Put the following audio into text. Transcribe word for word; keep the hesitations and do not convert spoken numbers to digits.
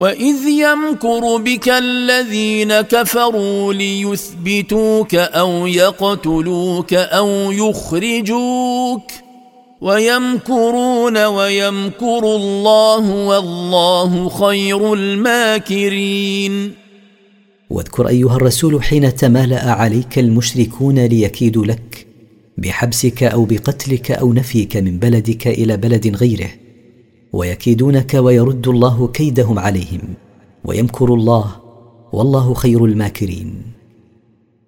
وإذ يمكر بك الذين كفروا ليثبتوك أو يقتلوك أو يخرجوك ويمكرون ويمكر الله والله خير الماكرين. واذكر أيها الرسول حين تمالأ عليك المشركون ليكيدوا لك بحبسك أو بقتلك أو نفيك من بلدك إلى بلد غيره، ويكيدونك ويرد الله كيدهم عليهم، ويمكر الله والله خير الماكرين.